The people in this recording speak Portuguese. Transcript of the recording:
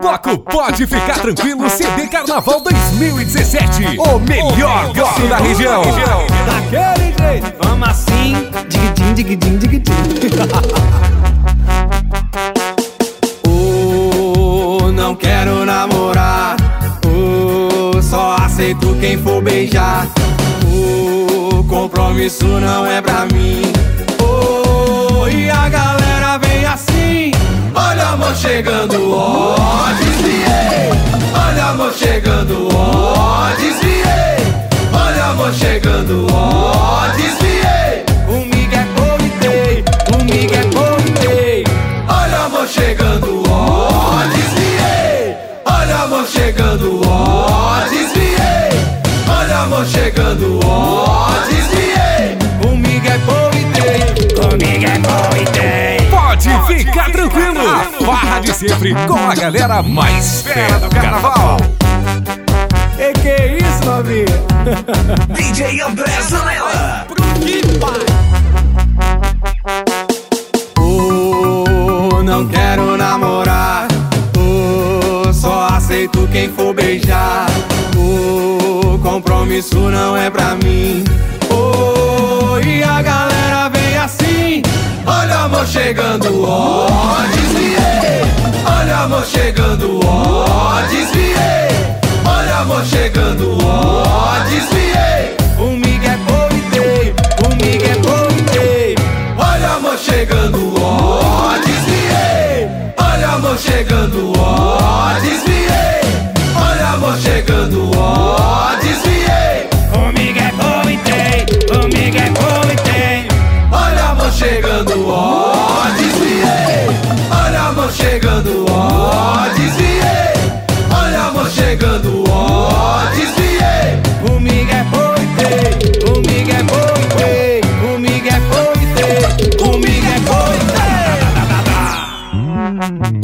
bloco Pode Ficar Tranquilo CD Carnaval 2017. O melhor bloco da região. Daquele jeito, vamos assim. Diguidim, diguidim, diguidim. Não quero namorar. Só aceito quem for beijar. Compromisso não é pra mim. E a galera vem assim. Olha amor chegando, ó, desviei. Olha amor chegando, ó, desviei. Olha amor chegando, ó, desviei. Comigo é comitê, comigo é comitê. Olha amor chegando, ó, desviei. Olha amor chegando, ó, desviei. Olha amor chegando, ó, desviei. Comigo é comitê, comigo é comitê. Pode ficar tranquilo, a farra de sempre com a galera mais fera do carnaval. Que é isso, novinha? DJ André Zanella. Não quero namorar. Só aceito quem for beijar. Compromisso não é pra mim. E a galera vem assim. Olha amor chegando, ó, desviei. Olha amor chegando, ó, desviei. Olha amor chegando, ó, desviei. Comigo é comitê, comigo é comitê. Olha amor chegando, ó, desviei. Olha amor chegando, ó, desviei. Olha amor chegando, ó, desviei. Comigo é comitê, comigo é comitê. Olha amor chegando, ó, desviei. Olha amor chegando, ó, desviei. Olha amor chegando, ó, desviei. Comigo é comitê, comigo é comitê. Comigo é comitê, comigo é comitê.